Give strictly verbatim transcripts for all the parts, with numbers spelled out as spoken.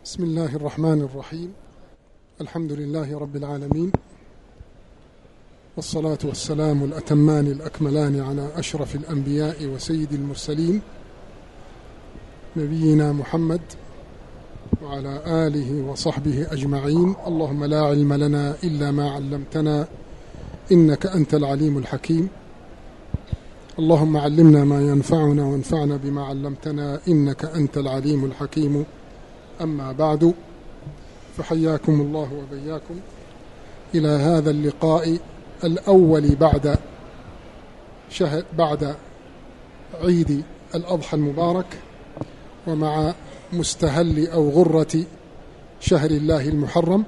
بسم الله الرحمن الرحيم. الحمد لله رب العالمين، والصلاة والسلام الأتمان الأكملان على أشرف الأنبياء وسيد المرسلين نبينا محمد وعلى آله وصحبه أجمعين. اللهم لا علم لنا إلا ما علمتنا إنك أنت العليم الحكيم. اللهم علمنا ما ينفعنا وانفعنا بما علمتنا إنك أنت العليم الحكيم. أما بعد، فحياكم الله وبياكم إلى هذا اللقاء الأول بعد شهر بعد عيد الأضحى المبارك، ومع مستهل أو غرة شهر الله المحرم.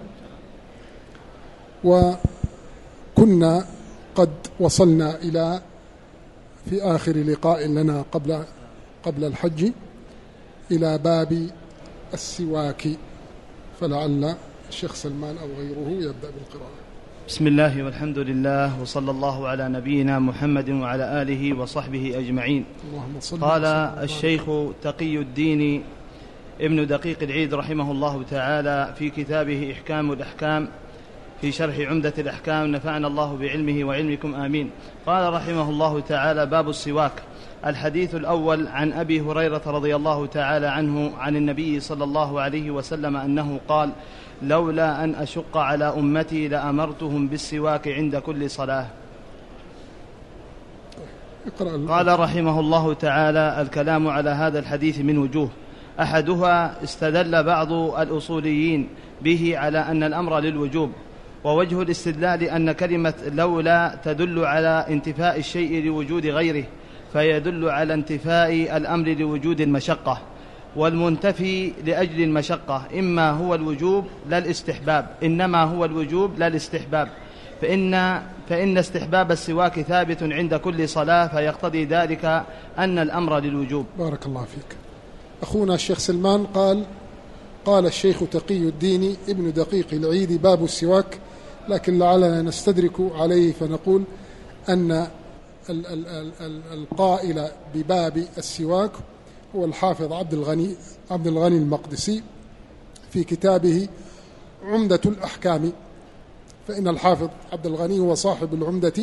وكنا قد وصلنا إلى في آخر لقاء لنا قبل قبل الحج إلى باب السواك، فلعل الشيخ سلمان أو غيره يبدأ بالقراءة. بسم الله والحمد لله وصلى الله على نبينا محمد وعلى آله وصحبه أجمعين. قال الشيخ تقي الدين ابن دقيق العيد رحمه الله تعالى في كتابه إحكام الأحكام في شرح عمدة الأحكام، نفعنا الله بعلمه وعلمكم آمين. قال رحمه الله تعالى: باب السواك. الحديث الأول عن أبي هريرة رضي الله تعالى عنه عن النبي صلى الله عليه وسلم أنه قال: لولا أن أشق على أمتي لأمرتهم بالسواك عند كل صلاة. قال رحمه الله تعالى: الكلام على هذا الحديث من وجوه. أحدها استدل بعض الأصوليين به على أن الأمر للوجوب، ووجه الاستدلال أن كلمة لولا تدل على انتفاء الشيء لوجود غيره، فيدل على انتفاء الأمر لوجود المشقة، والمنتفي لأجل المشقة إما هو الوجوب لا الاستحباب إنما هو الوجوب لا الاستحباب، فإن, فإن استحباب السواك ثابت عند كل صلاة، فيقتضي ذلك أن الأمر للوجوب. بارك الله فيك. أخونا الشيخ سلمان قال قال الشيخ تقي الدين ابن دقيق العيد: باب السواك، لكن لعلنا نستدرك عليه فنقول أن القائل بباب السواك هو الحافظ عبد الغني عبد الغني المقدسي في كتابه عمدة الأحكام، فإن الحافظ عبد الغني هو صاحب العمدة،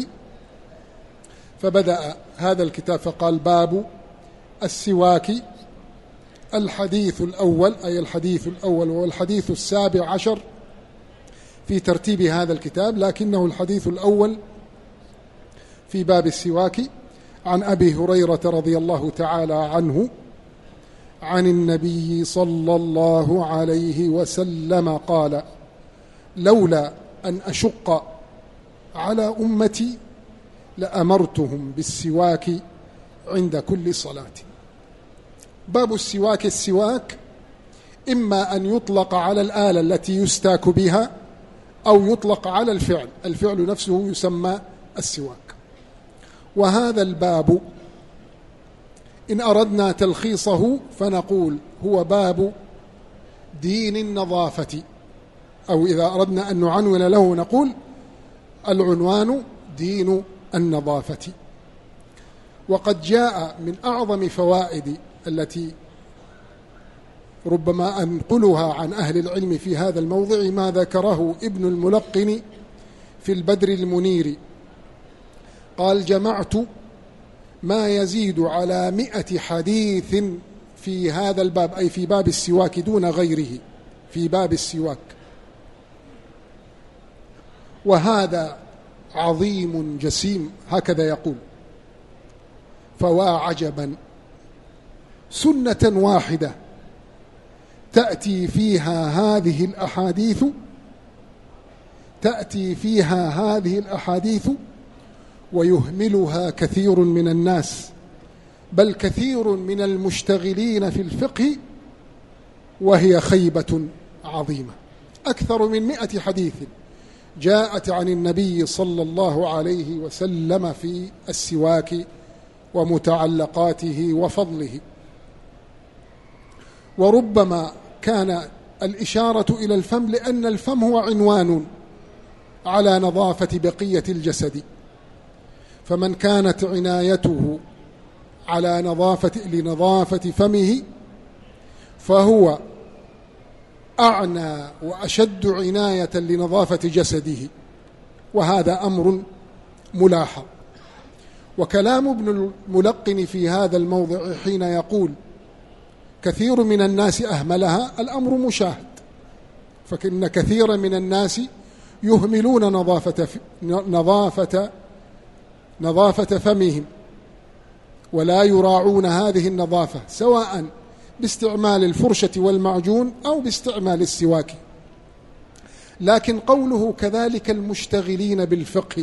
فبدأ هذا الكتاب فقال: باب السواك. الحديث الأول، أي الحديث الأول هو الحديث السابع عشر في ترتيب هذا الكتاب، لكنه الحديث الأول في باب السواك، عن أبي هريرة رضي الله تعالى عنه عن النبي صلى الله عليه وسلم قال: لولا أن أشق على أمتي لأمرتهم بالسواك عند كل صلاة. باب السواك. السواك إما أن يطلق على الآلة التي يستاك بها، أو يطلق على الفعل، الفعل نفسه يسمى السواك. وهذا الباب إن أردنا تلخيصه فنقول هو باب دين النظافة، أو إذا أردنا أن نعنون له نقول العنوان دين النظافة. وقد جاء من أعظم فوائد التي ربما أنقلها عن أهل العلم في هذا الموضع ما ذكره ابن الملقن في البدر المنير. قال: جمعت ما يزيد على مئة حديث في هذا الباب، أي في باب السواك دون غيره، في باب السواك، وهذا عظيم جسيم، هكذا يقول. فوا عجبا، سنة واحدة تأتي فيها هذه الأحاديث تأتي فيها هذه الأحاديث ويهملها كثير من الناس، بل كثير من المشتغلين في الفقه، وهي خيبة عظيمة. أكثر من مئة حديث جاءت عن النبي صلى الله عليه وسلم في السواك ومتعلقاته وفضله. وربما كان الإشارة إلى الفم لأن الفم هو عنوان على نظافة بقية الجسد، فمن كانت عنايته على نظافة لنظافة فمه فهو أعنى وأشد عناية لنظافة جسده، وهذا أمر ملاحظ. وكلام ابن الملقن في هذا الموضع حين يقول كثير من الناس أهملها، الأمر مشاهد، فإن كثيرا من الناس يهملون نظافة نظافة نظافة فمهم، ولا يراعون هذه النظافة سواء باستعمال الفرشة والمعجون أو باستعمال السواك. لكن قوله كذلك المشتغلين بالفقه،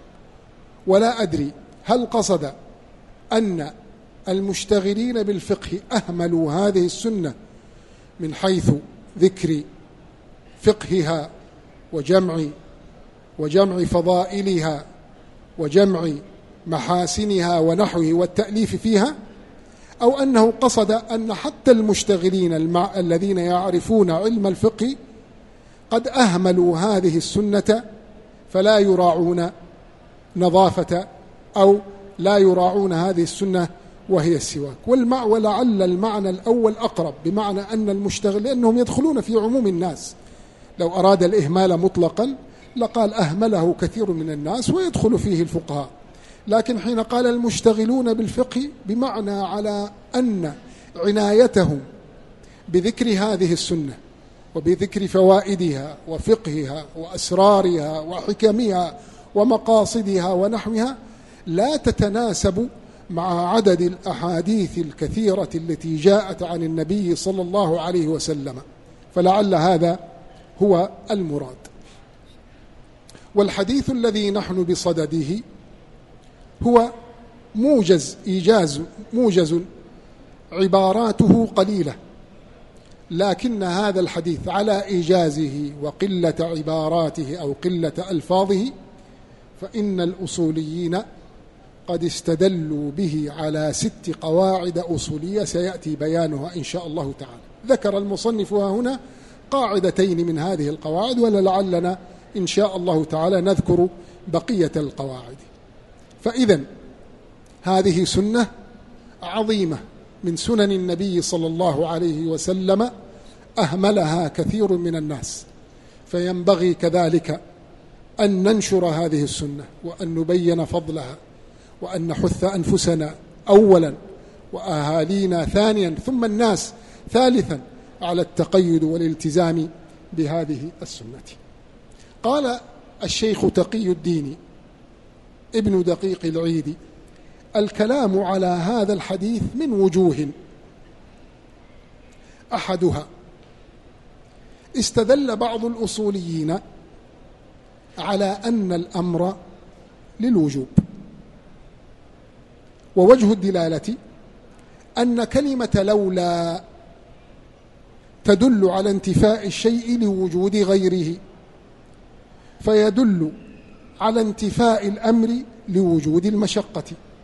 ولا أدري هل قصد أن المشتغلين بالفقه أهملوا هذه السنة من حيث ذكر فقهها وجمع وجمع فضائلها وجمع محاسنها ونحوه والتأليف فيها، أو أنه قصد أن حتى المشتغلين المع... الذين يعرفون علم الفقه قد أهملوا هذه السنة فلا يراعون نظافة أو لا يراعون هذه السنة وهي السواك. والمع... ولعل المعنى الأول أقرب، بمعنى أن المشتغل، لأنهم يدخلون في عموم الناس، لو أراد الإهمال مطلقا لقال أهمله كثير من الناس ويدخل فيه الفقهاء. لكن حين قال المشتغلون بالفقه بمعنى على أن عنايتهم بذكر هذه السنة وبذكر فوائدها وفقهها وأسرارها وحكمها ومقاصدها ونحوها لا تتناسب مع عدد الأحاديث الكثيرة التي جاءت عن النبي صلى الله عليه وسلم، فلعل هذا هو المراد. والحديث الذي نحن بصدده هو موجز إيجاز موجز عباراته قليلة، لكن هذا الحديث على إيجازه وقلة عباراته أو قلة ألفاظه فإن الأصوليين قد استدلوا به على ست قواعد أصولية سيأتي بيانها إن شاء الله تعالى. ذكر المصنف هنا قاعدتين من هذه القواعد، ولعلنا إن شاء الله تعالى نذكر بقية القواعد. فإذن هذه سنة عظيمة من سنن النبي صلى الله عليه وسلم أهملها كثير من الناس، فينبغي كذلك أن ننشر هذه السنة وأن نبين فضلها وأن نحث أنفسنا أولا وأهالينا ثانيا ثم الناس ثالثا على التقيد والالتزام بهذه السنة. قال الشيخ تقي الدين ابن دقيق العيد: الكلام على هذا الحديث من وجوه، أحدها استدل بعض الأصوليين على أن الأمر للوجوب، ووجه الدلالة أن كلمة لولا تدل على انتفاء الشيء لوجود غيره، فيدل على انتفاء الأمر لوجود المشقة،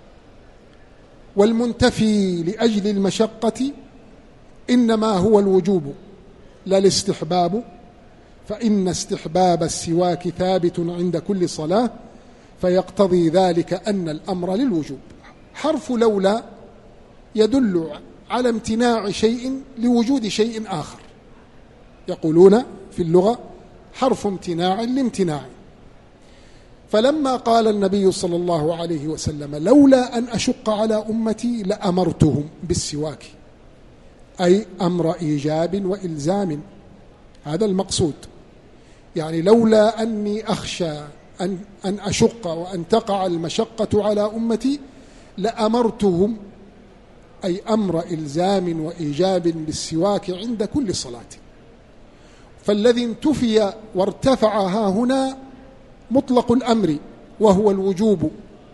والمنتفي لأجل المشقة إنما هو الوجوب لا الاستحباب، فإن استحباب السواك ثابت عند كل صلاة، فيقتضي ذلك أن الأمر للوجوب. حرف لولا يدل على امتناع شيء لوجود شيء آخر، يقولون في اللغة حرف امتناع لامتناع. فلما قال النبي صلى الله عليه وسلم: لولا أن أشق على أمتي لأمرتهم بالسواك، أي أمر إيجاب وإلزام، هذا المقصود. يعني لولا أني أخشى أن, أن أشق وأن تقع المشقة على أمتي لأمرتهم، أي أمر إلزام وإيجاب بالسواك عند كل صلاة. فالذي انتفي وارتفع ها هنا مطلق الأمر وهو الوجوب،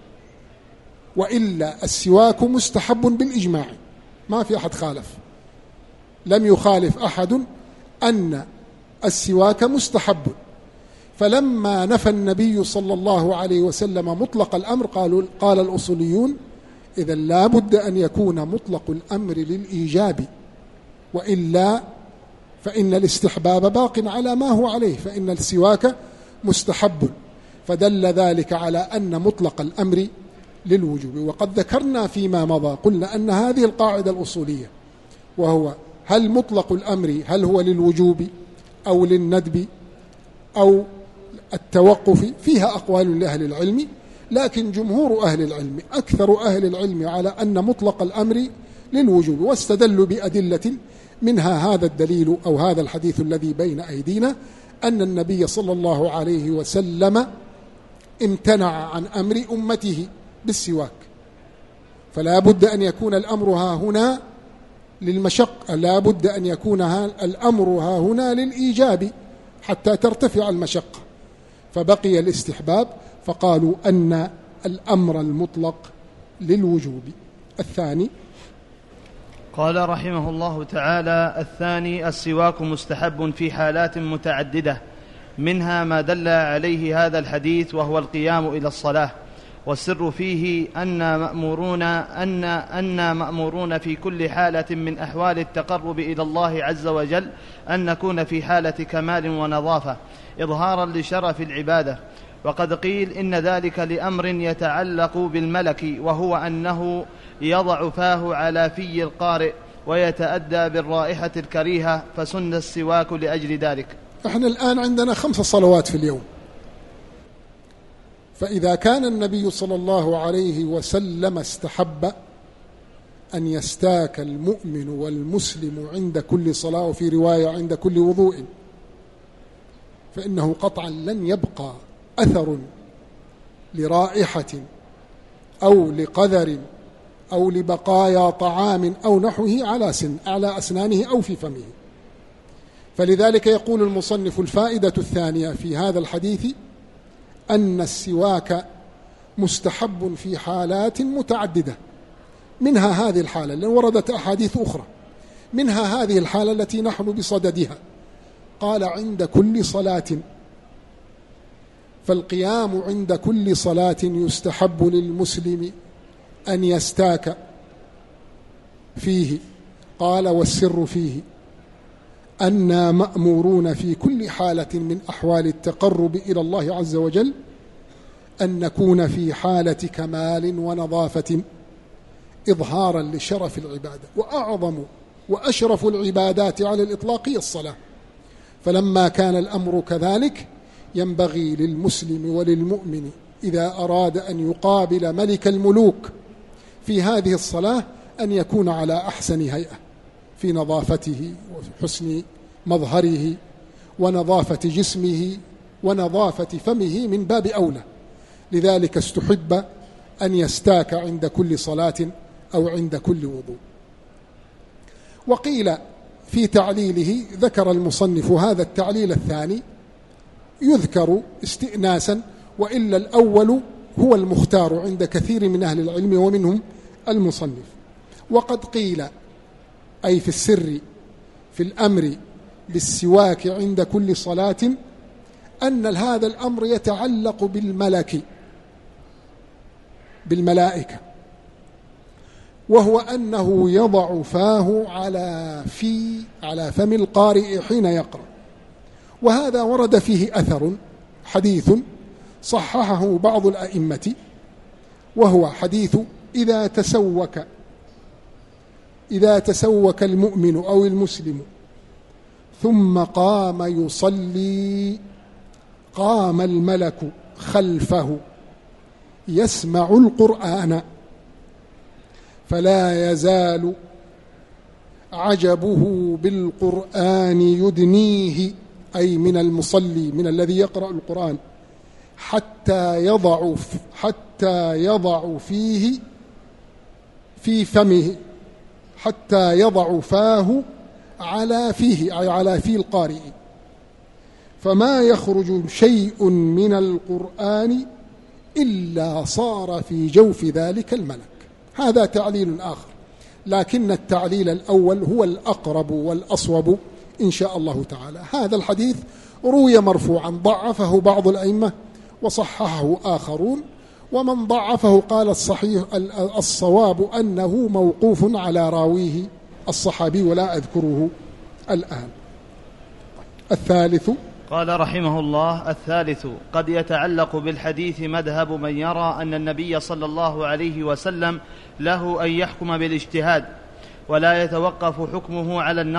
وإلا السواك مستحب بالإجماع، ما في أحد خالف، لم يخالف أحد أن السواك مستحب. فلما نفى النبي صلى الله عليه وسلم مطلق الأمر قالوا قال الأصوليون: إذا لا بد أن يكون مطلق الأمر للإيجاب، وإلا فإن الاستحباب باق على ما هو عليه، فإن السواك مستحب، فدل ذلك على أن مطلق الأمر للوجوب. وقد ذكرنا فيما مضى قلنا أن هذه القاعدة الأصولية، وهو هل مطلق الأمر هل هو للوجوب أو للندب أو التوقف، فيها أقوال لأهل العلم، لكن جمهور أهل العلم أكثر أهل العلم على أن مطلق الأمر للوجوب، واستدلوا بأدلة منها هذا الدليل أو هذا الحديث الذي بين أيدينا، أن النبي صلى الله عليه وسلم امتنع عن أمر أمته بالسواك، فلا بد أن يكون الأمر ها هنا للمشقة، لا بد أن يكون الأمر ها هنا للإيجاب حتى ترتفع المشقة، فبقي الاستحباب، فقالوا أن الأمر المطلق للوجوب. الثاني قال رحمه الله تعالى: الثاني السواك مستحب في حالات متعددة، منها ما دل عليه هذا الحديث وهو القيام إلى الصلاة، والسر فيه أن مأمورون أن أن مأمورون في كل حالة من أحوال التقرب إلى الله عز وجل أن نكون في حالة كمال ونظافة إظهارا لشرف العبادة. وقد قيل إن ذلك لأمر يتعلق بالملك، وهو أنه يضع فاه على في القارئ ويتأدى بالرائحة الكريهة، فسن السواك لأجل ذلك. احنا الآن عندنا خمس صلوات في اليوم، فإذا كان النبي صلى الله عليه وسلم استحب أن يستاك المؤمن والمسلم عند كل صلاة، وفي رواية عند كل وضوء، فإنه قطعا لن يبقى أثر لرائحة أو لقذر أو لبقايا طعام أو نحوه على سن على أسنانه أو في فمه. فلذلك يقول المصنف: الفائدة الثانية في هذا الحديث أن السواك مستحب في حالات متعددة، منها هذه الحالة، لأن وردت أحاديث أخرى، منها هذه الحالة التي نحن بصددها، قال عند كل صلاة، فالقيام عند كل صلاة يستحب للمسلم أن يستاك فيه. قال: والسر فيه أننا مأمورون في كل حالة من أحوال التقرب إلى الله عز وجل أن نكون في حالة كمال ونظافة إظهارا لشرف العبادة، وأعظم وأشرف العبادات على الإطلاق هي الصلاة. فلما كان الأمر كذلك ينبغي للمسلم وللمؤمن إذا أراد أن يقابل ملك الملوك في هذه الصلاة أن يكون على أحسن هيئة في نظافته وحسن مظهره ونظافة جسمه ونظافة فمه من باب أولى. لذلك استحب أن يستاك عند كل صلاة أو عند كل وضوء. وقيل في تعليله، ذكر المصنف هذا التعليل الثاني يذكر استئناسا، وإلا الأول هو المختار عند كثير من أهل العلم ومنهم المصنف. وقد قيل أي في السر في الأمر بالسواك عند كل صلاة أن هذا الأمر يتعلق بالملك بالملائكة، وهو أنه يضع فاه على في على فم القارئ حين يقرأ. وهذا ورد فيه أثر حديث صححه بعض الأئمة، وهو حديث إذا تسوك إذا تسوك المؤمن أو المسلم ثم قام يصلي قام الملك خلفه يسمع القرآن فلا يزال عجبه بالقرآن يدنيه، أي من المصلي من الذي يقرأ القرآن، حتى يضع حتى يضع فيه في فمه حتى يضع فاه على فيه أي على في القارئ، فما يخرج شيء من القرآن إلا صار في جوف ذلك الملك. هذا تعليل آخر، لكن التعليل الأول هو الأقرب والأصوب إن شاء الله تعالى. هذا الحديث روي مرفوعا، ضعفه بعض الأئمة وصححه آخرون، ومن ضعفه قال الصحيح الصواب أنه موقوف على راويه الصحابي، ولا أذكره الآن. الثالث قال رحمه الله: الثالث قد يتعلق بالحديث مذهب من يرى أن النبي صلى الله عليه وسلم له أن يحكم بالاجتهاد ولا يتوقف حكمه على النص،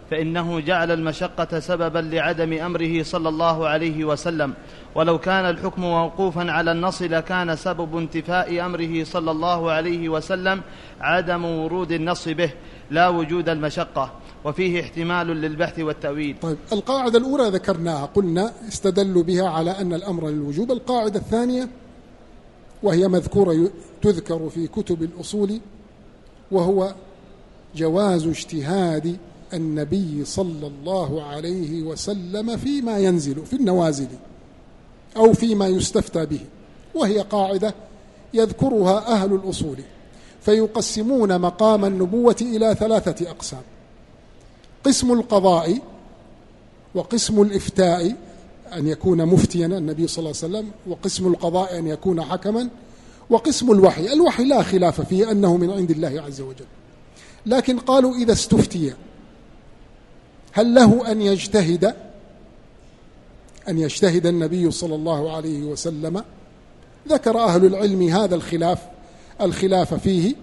فإنه جعل المشقة سببا لعدم أمره صلى الله عليه وسلم، ولو كان الحكم موقوفا على النص لكان سبب انتفاء أمره صلى الله عليه وسلم عدم ورود النص به لا وجود المشقة، وفيه احتمال للبحث والتأويل. طيب، القاعدة الأولى ذكرناها، قلنا استدلوا بها على أن الأمر للوجوب. القاعدة الثانية وهي مذكورة تذكر في كتب الأصول، وهو جواز اجتهاد النبي صلى الله عليه وسلم فيما ينزل في النوازل أو فيما يستفتى به، وهي قاعدة يذكرها أهل الأصول، فيقسمون مقام النبوة إلى ثلاثة أقسام: قسم القضاء، وقسم الإفتاء أن يكون مفتيا النبي صلى الله عليه وسلم، وقسم القضاء أن يكون حكما، وقسم الوحي. الوحي لا خلاف فيه أنه من عند الله عز وجل، لكن قالوا إذا استفتي هل له أن يجتهد أن يجتهد النبي صلى الله عليه وسلم؟ ذكر أهل العلم هذا الخلاف الخلاف فيه،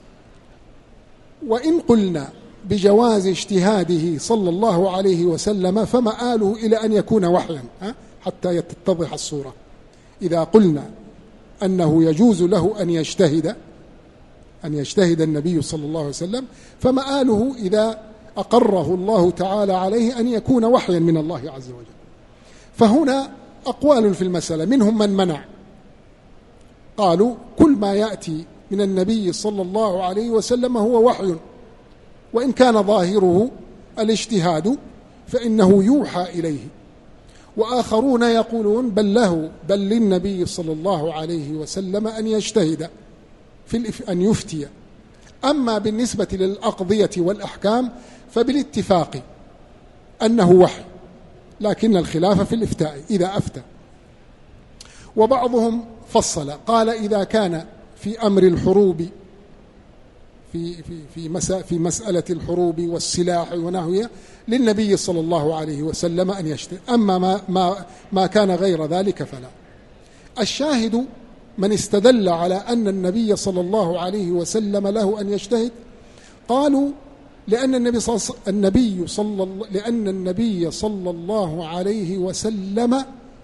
وإن قلنا بجواز اجتهاده صلى الله عليه وسلم فمآله إلى أن يكون وحيا حتى تتضح الصورة. إذا قلنا أنه يجوز له أن يجتهد أن يجتهد النبي صلى الله عليه وسلم فمآله إذا أقره الله تعالى عليه أن يكون وحيا من الله عز وجل. فهنا أقوال في المسألة، منهم من منع، قالوا كل ما يأتي من النبي صلى الله عليه وسلم هو وحي، وإن كان ظاهره الاجتهاد فإنه يوحى إليه. وآخرون يقولون بل له بل للنبي صلى الله عليه وسلم أن يجتهد في أن يفتي. أما بالنسبة للأقضية والأحكام فبالاتفاق أنه وحي، لكن الخلاف في الإفتاء إذا أفتى. وبعضهم فصل، قال إذا كان في أمر الحروب في في في مسألة في مسألة الحروب والسلاح ونحوها للنبي صلى الله عليه وسلم أن يجتهد، أما ما ما ما كان غير ذلك فلا. الشاهد من استدل على أن النبي صلى الله عليه وسلم له أن يجتهد، قالوا لأن النبي صلى النبي صلى لأن النبي صلى الله عليه وسلم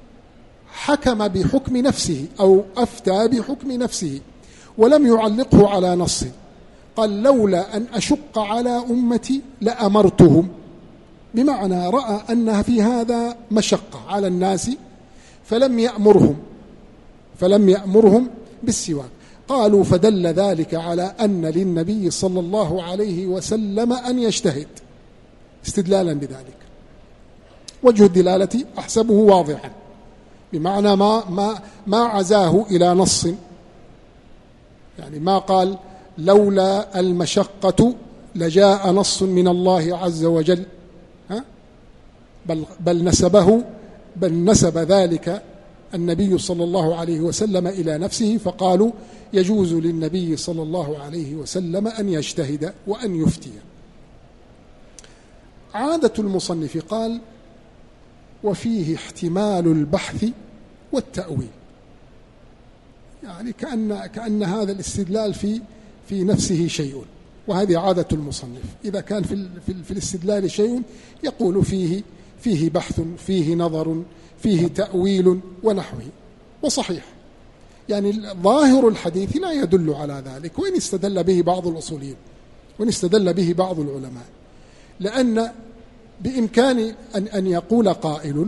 حكم بحكم نفسه أو أفتى بحكم نفسه ولم يعلقه على نص. قال لولا أن أشق على أمتي لأمرتهم، بمعنى رأى أنها في هذا مشقة على الناس فلم يأمرهم فلم يأمرهم بالسواك. قالوا فدل ذلك على أن للنبي صلى الله عليه وسلم أن يجتهد استدلالا بذلك. وجه الدلالة أحسبه واضحا، بمعنى ما ما ما عزاه إلى نص، يعني ما قال لولا المشقة لجاء نص من الله عز وجل، ها؟ بل بل نسبه بل نسب ذلك النبي صلى الله عليه وسلم إلى نفسه، فقالوا يجوز للنبي صلى الله عليه وسلم أن يجتهد وأن يفتي. عادة المصنف قال وفيه احتمال البحث والتأويل، يعني كأن كأن هذا الاستدلال في في نفسه شيء، وهذه عادة المصنف، إذا كان في في, في الاستدلال شيء يقول فيه فيه بحث، فيه نظر، فيه تأويل ونحوه. وصحيح يعني ظاهر الحديث لا يدل على ذلك، وإن استدل به بعض الأصوليين وإن استدل به بعض العلماء، لأن بإمكان أن أن يقول قائل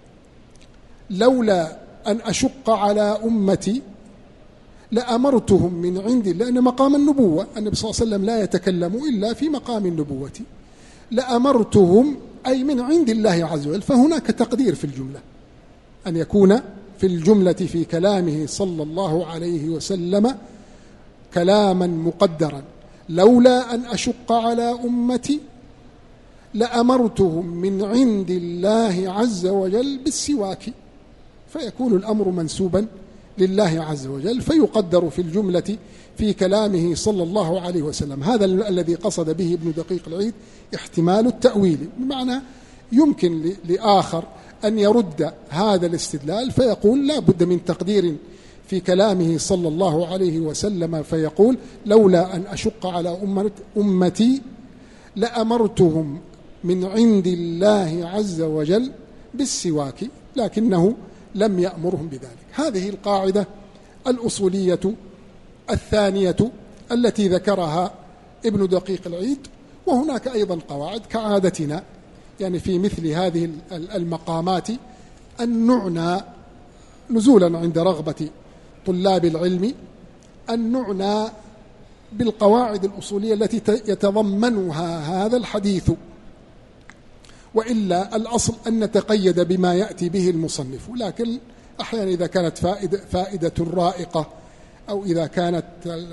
لولا أن أشق على أمتي لأمرتهم من عندي، لأن مقام النبوة النبي صلى الله عليه وسلم لا يتكلم إلا في مقام النبوة، لأمرتهم أي من عند الله عز وجل، فهناك تقدير في الجملة أن يكون في الجملة في كلامه صلى الله عليه وسلم كلاما مقدرا. لولا أن أشق على أمتي لأمرتهم من عند الله عز وجل بالسواك، فيكون الأمر منسوبا لله عز وجل، فيقدر في الجملة في كلامه صلى الله عليه وسلم. هذا الذي قصد به ابن دقيق العيد احتمال التأويل، بمعنى يمكن لآخر أن يرد هذا الاستدلال فيقول لا بد من تقدير في كلامه صلى الله عليه وسلم، فيقول لولا أن أشق على أمتي لأمرتهم من عند الله عز وجل بالسواك، لكنه لم يأمرهم بذلك. هذه القاعدة الأصولية الثانية التي ذكرها ابن دقيق العيد. وهناك أيضا قواعد كعادتنا يعني في مثل هذه المقامات أن نعنى نزولا عند رغبة طلاب العلم أن نعنى بالقواعد الأصولية التي يتضمنها هذا الحديث، وإلا الأصل أن نتقيد بما يأتي به المصنف. لكن أحيانا إذا كانت فائدة, فائدة رائقة أو إذا كانت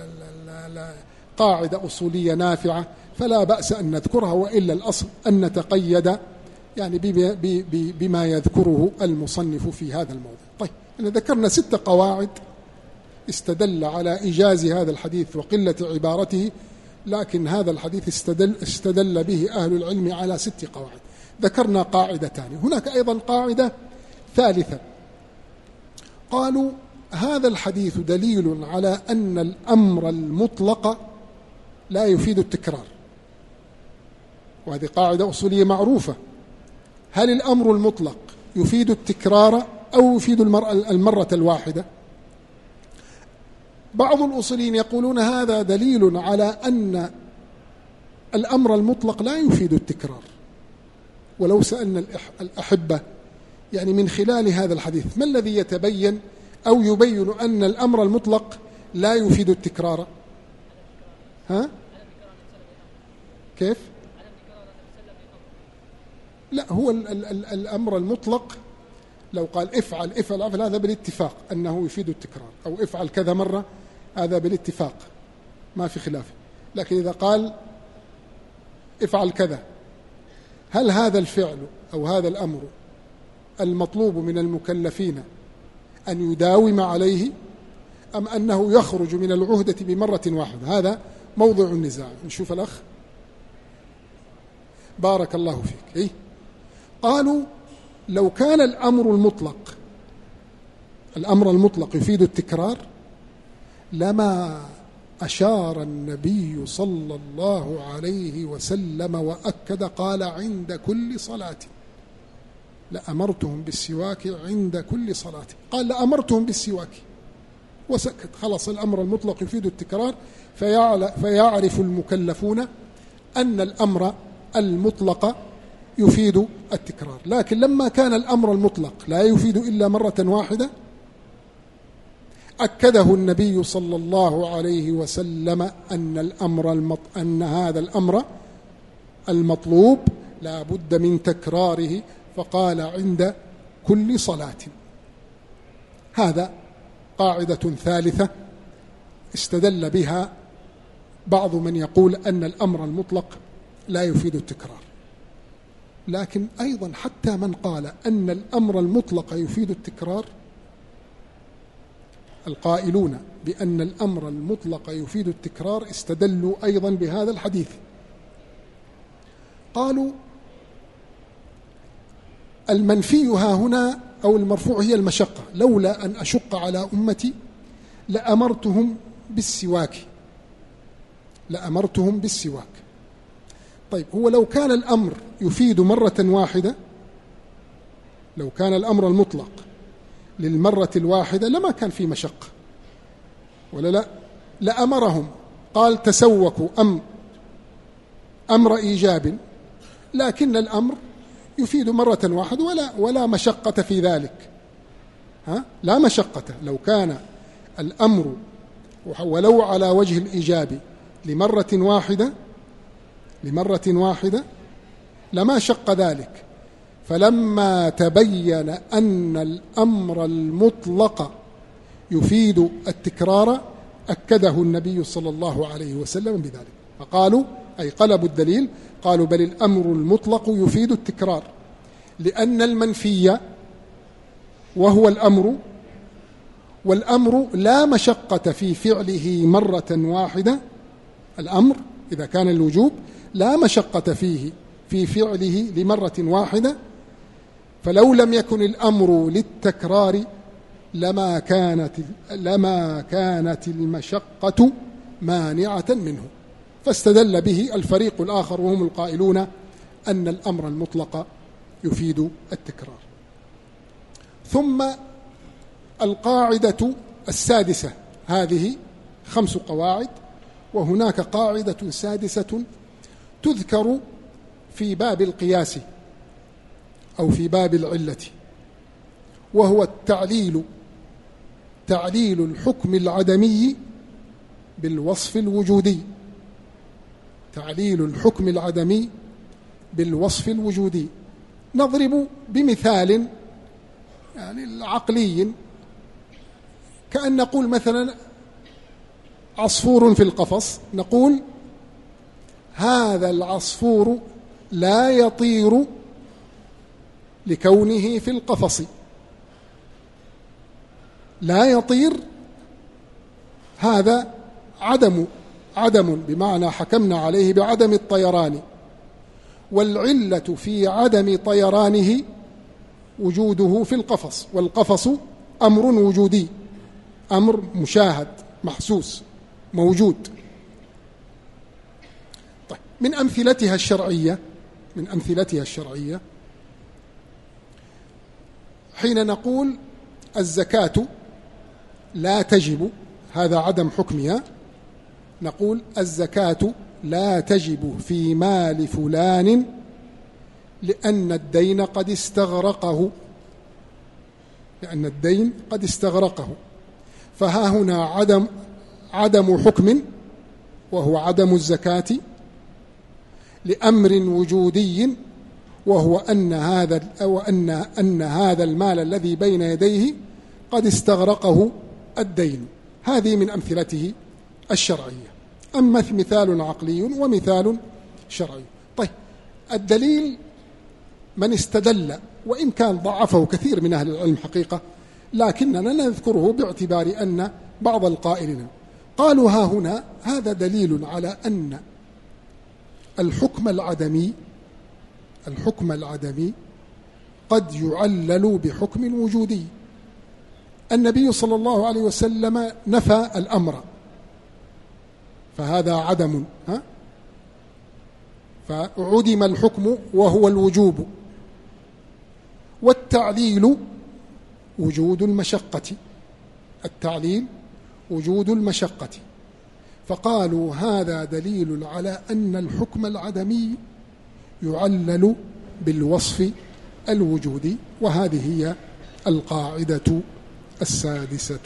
قاعدة أصولية نافعة فلا بأس أن نذكرها، وإلا الأصل أن نتقيد يعني بما يذكره المصنف في هذا الموضوع. طيب، أنا ذكرنا ست قواعد استدل على إيجاز هذا الحديث وقلة عبارته، لكن هذا الحديث استدل, استدل به أهل العلم على ست قواعد. ذكرنا قاعدتان، هناك أيضا قاعدة ثالثة. قالوا هذا الحديث دليل على أن الأمر المطلق لا يفيد التكرار، وهذه قاعدة أصولية معروفة. هل الأمر المطلق يفيد التكرار أو يفيد المرة الواحدة؟ بعض الأصوليين يقولون هذا دليل على أن الأمر المطلق لا يفيد التكرار. ولو سألنا الأحبة يعني من خلال هذا الحديث ما الذي يتبين أو يبين أن الأمر المطلق لا يفيد التكرار؟ ها؟ كيف؟ لا، هو ال ال ال الأمر المطلق لو قال افعل افعل افعل هذا بالاتفاق أنه يفيد التكرار، أو افعل كذا مرة هذا بالاتفاق ما في خلاف. لكن إذا قال افعل كذا، هل هذا الفعل أو هذا الأمر المطلوب من المكلفين أن يداوم عليه أم أنه يخرج من العهدة بمرة واحدة؟ هذا موضع النزاع. نشوف الأخ بارك الله فيك. إيه؟ قالوا لو كان الأمر المطلق الأمر المطلق يفيد التكرار لما أشار النبي صلى الله عليه وسلم وأكد قال عند كل صلاة، لأمرتهم بالسواك عند كل صلاة. قال لأمرتهم بالسواك وسكت، خلص الأمر المطلق يفيد التكرار، فيعرف المكلفون أن الأمر المطلق يفيد التكرار. لكن لما كان الأمر المطلق لا يفيد إلا مرة واحدة أكده النبي صلى الله عليه وسلم أن الأمر المط... أن هذا الأمر المطلوب لا بد من تكراره، فقال عند كل صلاة. هذا قاعدة ثالثة استدل بها بعض من يقول أن الأمر المطلق لا يفيد التكرار. لكن أيضا حتى من قال أن الأمر المطلق يفيد التكرار، القائلون بأن الأمر المطلق يفيد التكرار استدلوا أيضا بهذا الحديث. قالوا المنفي ها هنا أو المرفوع هي المشقة، لولا أن أشق على أمتي لأمرتهم بالسواك لأمرتهم بالسواك. طيب، هو لو كان الأمر يفيد مرة واحدة، لو كان الأمر المطلق للمرة الواحدة لما كان في مشقة، ولا لا؟ لأمرهم، قال تسوكوا أم أمر إيجاب، لكن الأمر يفيد مرة واحدة ولا ولا مشقة في ذلك. ها؟ لا مشقة. لو كان الأمر ولو على وجه الإيجاب لمرة واحدة لمرة واحدة لما شق ذلك. فلما تبين أن الأمر المطلق يفيد التكرار أكده النبي صلى الله عليه وسلم بذلك، فقالوا أي قلبوا الدليل، قالوا بل الأمر المطلق يفيد التكرار، لأن المنفي وهو الأمر، والأمر لا مشقة في فعله مرة واحدة. الأمر إذا كان الوجوب لا مشقة فيه في فعله لمرة واحدة، فلو لم يكن الأمر للتكرار لما كانت لما كانت المشقة مانعة منه. فاستدل به الفريق الآخر وهم القائلون أن الأمر المطلق يفيد التكرار. ثم القاعدة السادسة، هذه خمس قواعد، وهناك قاعدة سادسة تذكر في باب القياس أو في باب العلة، وهو التعليل، تعليل الحكم العدمي بالوصف الوجودي، تعليل الحكم العدمي بالوصف الوجودي. نضرب بمثال يعني عقلي، كأن نقول مثلا عصفور في القفص، نقول هذا العصفور لا يطير لكونه في القفص، لا يطير، هذا عدم عدم بمعنى حكمنا عليه بعدم الطيران، والعلة في عدم طيرانه وجوده في القفص، والقفص أمر وجودي، أمر مشاهد محسوس موجود. طيب، من أمثلتها الشرعية من أمثلتها الشرعية حين نقول الزكاة لا تجب، هذا عدم حكمها، نقول الزكاة لا تجب في مال فلان لأن الدين قد استغرقه، لأن الدين قد استغرقه. فها هنا عدم عدم حكم وهو عدم الزكاة لأمر وجودي، وهو أن هذا أو أن أن هذا المال الذي بين يديه قد استغرقه الدين. هذه من أمثلته الشرعية. أما مثال عقلي ومثال شرعي. طيب، الدليل من استدل، وإن كان ضعفه كثير من أهل العلم حقيقة، لكننا نذكره باعتبار أن بعض القائلين قالوا ها هنا هذا دليل على أن الحكم العدمي الحكم العدمي قد يعلل بحكم وجودي. النبي صلى الله عليه وسلم نفى الأمر، فهذا عدم، ها؟ فعدم الحكم وهو الوجوب. والتعليل وجود المشقة، التعليل وجود المشقة، فقالوا هذا دليل على أن الحكم العدمي يعلل بالوصف الوجودي. وهذه هي القاعدة السادسة.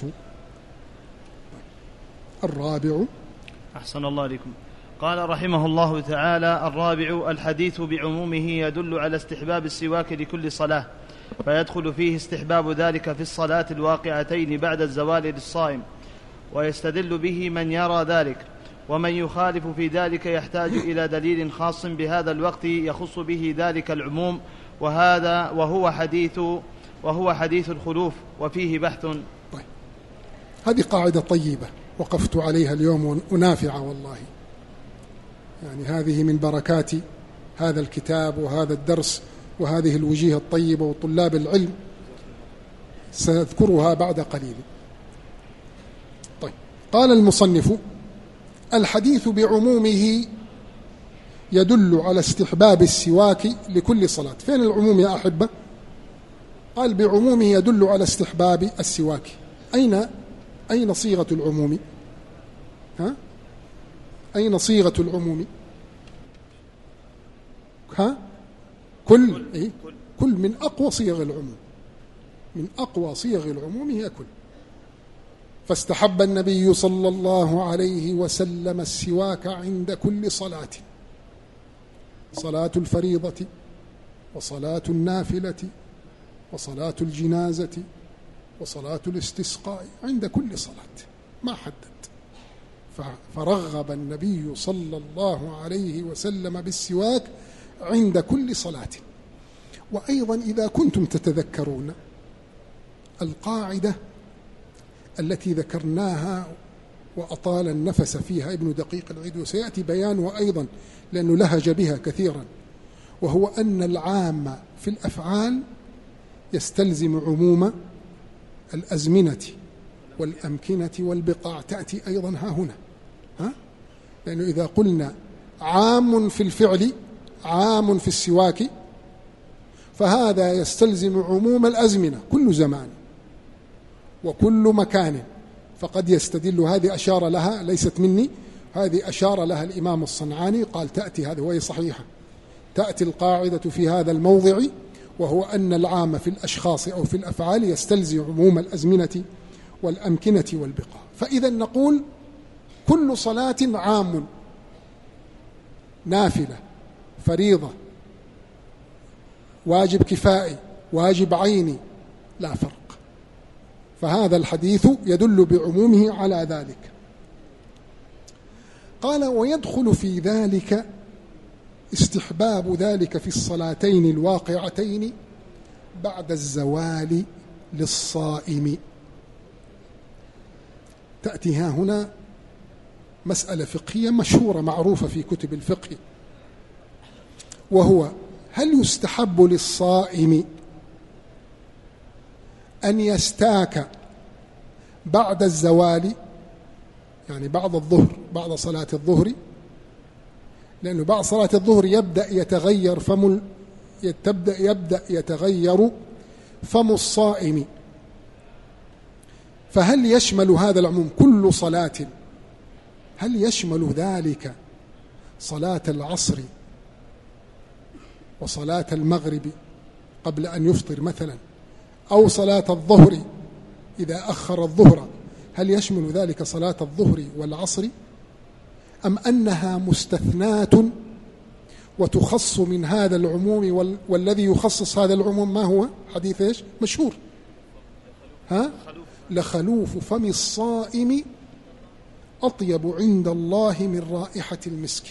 الرابع. أحسن الله عليكم. قال رحمه الله تعالى: الرابع الحديث بعمومه يدل على استحباب السواك لكل صلاة، فيدخل فيه استحباب ذلك في الصلاة الواقعتين بعد الزوال للصائم، ويستدل به من يرى ذلك، ومن يخالف في ذلك يحتاج إلى دليل خاص بهذا الوقت يخص به ذلك العموم، وهذا وهو حديث وهو حديث الخلوف، وفيه بحث. طيب، هذه قاعدة طيبة وقفت عليها اليوم ونافعة والله، يعني هذه من بركات هذا الكتاب وهذا الدرس وهذه الوجيه الطيبة وطلاب العلم، سنذكرها بعد قليل. طيب، قال المصنف: الحديث بعمومه يدل على استحباب السواك لكل صلاة. فين العموم يا أحبة؟ قال بعمومه يدل على استحباب السواك. أين أين صيغة العموم؟ ها؟ أين صيغة العموم؟ ها؟ كل إيه؟ كل من أقوى صيغ العموم، من أقوى صيغ العموم هي كل. فاستحب النبي صلى الله عليه وسلم السواك عند كل صلاة، صلاة الفريضة وصلاة النافلة وصلاة الجنازة وصلاة الاستسقاء، عند كل صلاة ما حدد. فرغب النبي صلى الله عليه وسلم بالسواك عند كل صلاة. وأيضا إذا كنتم تتذكرون القاعدة التي ذكرناها وأطال النفس فيها ابن دقيق العيد، وسيأتي بيانها أيضا لأنه لهج بها كثيرا، وهو أن العام في الأفعال يستلزم عموم الأزمنة والأمكنة والبقاع، تأتي أيضا ها هنا، ها؟ لأنه إذا قلنا عام في الفعل، عام في السواك فهذا يستلزم عموم الأزمنة كل زمان وكل مكان. فقد يستدل، هذه أشار لها ليست مني، هذه أشار لها الإمام الصنعاني قال تأتي، هذه وهي صحيحة، تأتي القاعدة في هذا الموضع وهو أن العام في الأشخاص أو في الأفعال يستلزم عموم الأزمنة والأمكنة والبقاء. فإذا نقول كل صلاة عام، نافلة، فريضة، واجب كفائي، واجب عيني، لا فرق. فهذا الحديث يدل بعمومه على ذلك. قال ويدخل في ذلك استحباب ذلك في الصلاتين الواقعتين بعد الزوال للصائم. تأتي ها هنا مسألة فقهية مشهورة معروفة في كتب الفقه، وهو هل يستحب للصائم أن يستاك بعد الزوال، يعني بعد الظهر، بعد صلاة الظهر، لأنه بعد صلاة الظهر يبدأ يتغير فم يبدأ يبدأ يتغير فم الصائم. فهل يشمل هذا العموم كل صلاة؟ هل يشمل ذلك صلاة العصر وصلاة المغرب قبل أن يفطر مثلا، أو صلاة الظهر إذا أخر الظهر، هل يشمل ذلك صلاة الظهر والعصر، أم أنها مستثنات وتخص من هذا العموم؟ وال... والذي يخصص هذا العموم ما هو؟ حديث إيش مشهور؟ ها؟ لخلوف فم الصائم أطيب عند الله من رائحة المسك.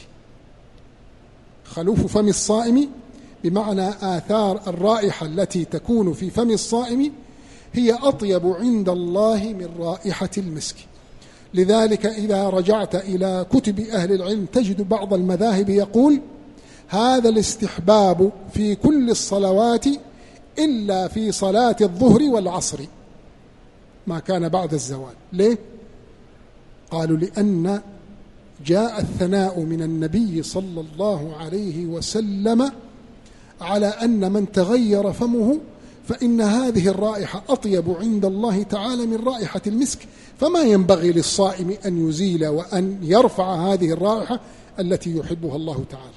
خلوف فم الصائم بمعنى آثار الرائحة التي تكون في فم الصائم هي أطيب عند الله من رائحة المسك. لذلك إذا رجعت إلى كتب أهل العلم تجد بعض المذاهب يقول هذا الاستحباب في كل الصلوات إلا في صلاة الظهر والعصر ما كان بعد الزوال. ليه؟ قالوا لأن جاء الثناء من النبي صلى الله عليه وسلم على أن من تغير فمه فإن هذه الرائحة أطيب عند الله تعالى من رائحة المسك، فما ينبغي للصائم أن يزيل وأن يرفع هذه الرائحة التي يحبها الله تعالى.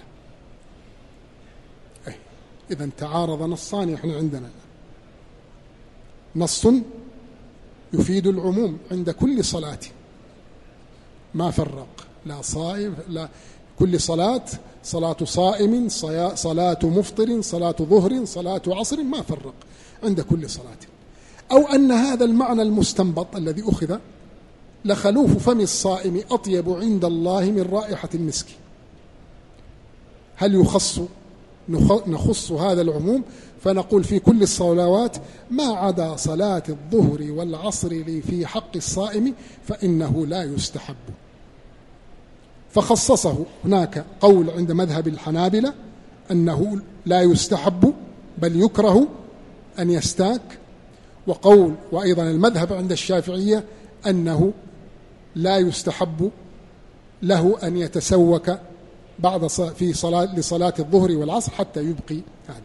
أي إذن تعارض نصان إحنا عندنا، نص يفيد العموم عند كل صلاة ما فرق، لا صائم، لا كل صلاة، صلاة صائم، صلاة مفطر، صلاة ظهر، صلاة عصر، ما فرق عند كل صلاة. أو أن هذا المعنى المستنبط الذي أخذ لخلوف فم الصائم أطيب عند الله من رائحة المسك، هل يخص نخص هذا العموم فنقول في كل الصلوات ما عدا صلاة الظهر والعصر لي في حق الصائم فإنه لا يستحب. فخصصه. هناك قول عند مذهب الحنابلة أنه لا يستحب بل يكره أن يستاك، وقول وأيضا المذهب عند الشافعية أنه لا يستحب له أن يتسوك بعد في صلاة لصلاة الظهر والعصر حتى يبقي هذا.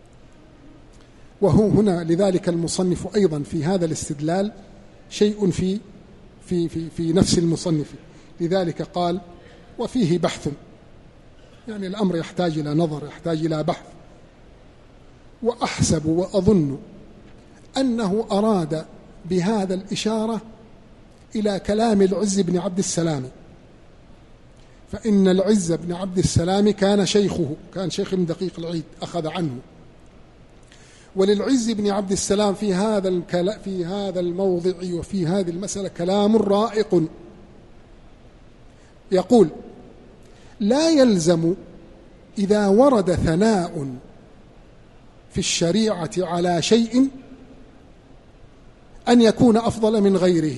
وهو هنا لذلك المصنف أيضا في هذا الاستدلال شيء في في في في نفس المصنف، لذلك قال وفيه بحث، يعني الأمر يحتاج إلى نظر، يحتاج إلى بحث. وأحسب وأظن أنه أراد بهذا الإشارة إلى كلام العز بن عبد السلام، فإن العز بن عبد السلام كان شيخه، كان شيخ من دقيق العيد أخذ عنه. وللعز بن عبد السلام في هذا في هذا الموضع وفي هذه المسألة كلام رائق، يقول لا يلزم إذا ورد ثناء في الشريعة على شيء أن يكون أفضل من غيره،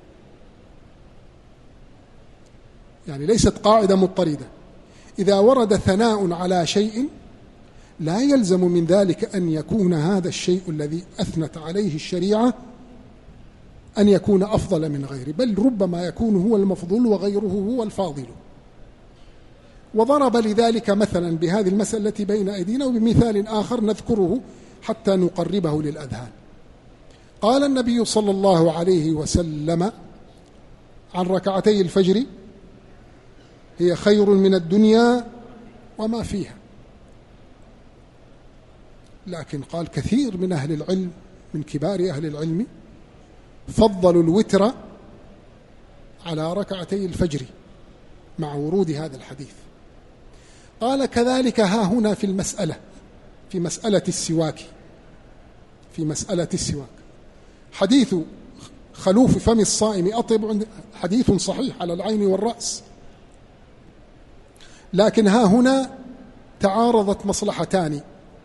يعني ليست قاعدة مضطردة. إذا ورد ثناء على شيء لا يلزم من ذلك أن يكون هذا الشيء الذي أثنت عليه الشريعة أن يكون أفضل من غيره، بل ربما يكون هو المفضول وغيره هو الفاضل. وضرب لذلك مثلا بهذه المسألة التي بين أيدينا وبمثال آخر نذكره حتى نقربه للأذهان. قال النبي صلى الله عليه وسلم عن ركعتي الفجر: هي خير من الدنيا وما فيها. لكن قال كثير من أهل العلم، من كبار أهل العلم، فضلوا الوتر على ركعتي الفجر مع ورود هذا الحديث. قال كذلك ها هنا في المسألة، في مسألة السواك، في مسألة السواك حديث خلوف فم الصائم أطيب، حديث صحيح على العين والرأس، لكن ها هنا تعارضت مصلحتان: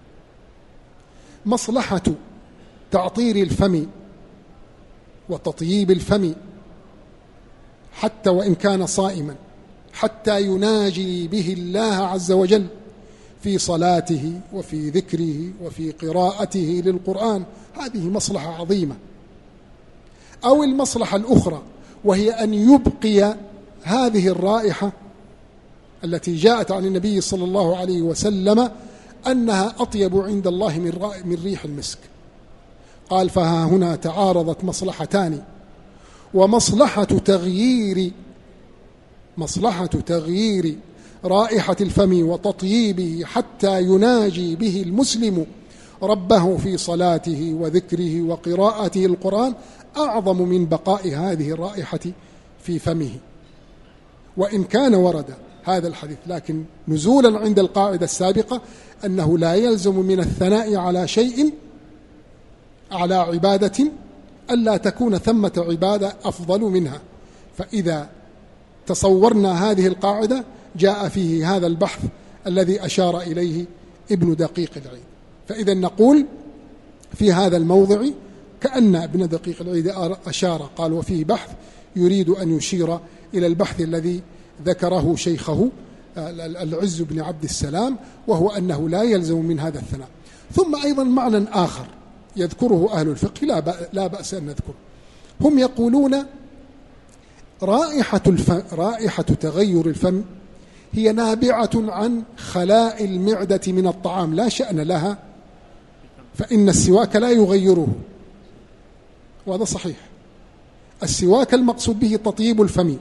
مصلحة تعطير الفم وتطييب الفم حتى وإن كان صائما، حتى يناجي به الله عز وجل في صلاته وفي ذكره وفي قراءته للقرآن، هذه مصلحة عظيمة. أو المصلحة الأخرى وهي أن يبقي هذه الرائحة التي جاءت عن النبي صلى الله عليه وسلم أنها أطيب عند الله من ريح المسك. قال فها هنا تعارضت مصلحتان: ومصلحة تغيير مصلحة تغيير رائحة الفم وتطييبه حتى يناجي به المسلم ربه في صلاته وذكره وقراءته القرآن أعظم من بقاء هذه الرائحة في فمه. وإن كان ورد هذا الحديث، لكن نزولا عند القاعدة السابقة أنه لا يلزم من الثناء على شيء، على عبادة، ألا تكون ثمة عبادة أفضل منها. فإذا تصورنا هذه القاعدة جاء فيه هذا البحث الذي أشار إليه ابن دقيق العيد. فإذا نقول في هذا الموضع كأن ابن دقيق العيد أشار، قال وفيه بحث، يريد أن يشير إلى البحث الذي ذكره شيخه العز بن عبد السلام، وهو أنه لا يلزم من هذا الثناء. ثم أيضا معنى آخر يذكره أهل الفقه لا بأس أن نذكره، هم يقولون رائحة, الفم رائحة تغير الفم هي نابعة عن خلاء المعدة من الطعام، لا شأن لها، فإن السواك لا يغيره، وهذا صحيح. السواك المقصود به تطيب الفم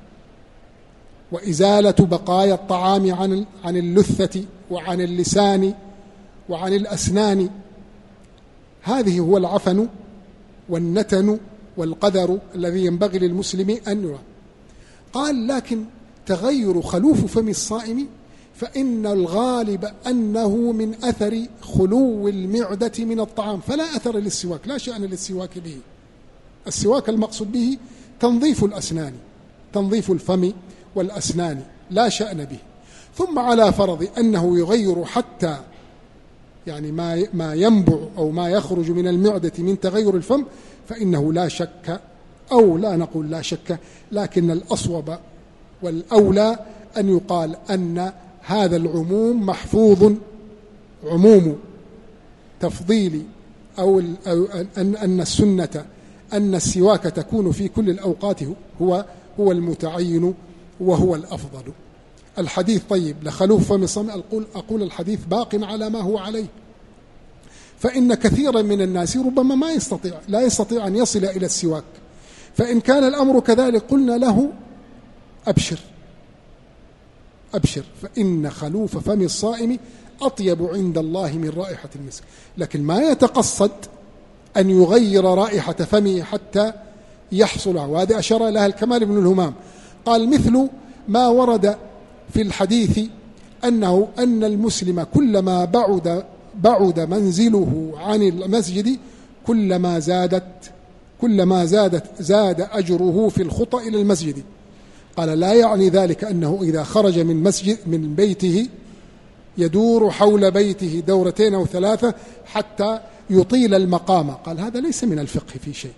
وإزالة بقايا الطعام عن عن اللثة وعن اللسان وعن الأسنان، هذه هو العفن والنتن والقذر الذي ينبغي للمسلم أن يرى. قال لكن تغير خلوف فم الصائم فإن الغالب أنه من أثر خلو المعدة من الطعام، فلا أثر للسواك، لا شأن للسواك به. السواك المقصود به تنظيف الأسنان، تنظيف الفم والأسنان، لا شأن به. ثم على فرض أنه يغير حتى يعني ما ما ينبع أو ما يخرج من المعدة من تغير الفم، فإنه لا شك، أو لا نقول لا شك، لكن الأصوب والأولى أن يقال أن هذا العموم محفوظ، عموم تفضيل أو أن أن السنة أن السواك تكون في كل الأوقات هو هو المتعين وهو الأفضل. الحديث طيب لخلوف فم الصائم، أقول أقول الحديث باق على ما هو عليه، فإن كثيرا من الناس ربما ما يستطيع لا يستطيع أن يصل إلى السواك، فإن كان الأمر كذلك قلنا له أبشر أبشر فإن خلوف فم الصائم أطيب عند الله من رائحة المسك. لكن ما يتقصد أن يغير رائحة فمه حتى يحصل، وهذا أشار لها الكمال بن الهمام، قال مثل ما ورد في الحديث أنه أن المسلم كلما بعد بعد منزله عن المسجد كلما زادت كلما زادت زاد أجره في الخطى إلى المسجد. قال لا يعني ذلك أنه إذا خرج من مسجد من بيته يدور حول بيته دورتين أو ثلاثة حتى يطيل المقام، قال هذا ليس من الفقه في شيء.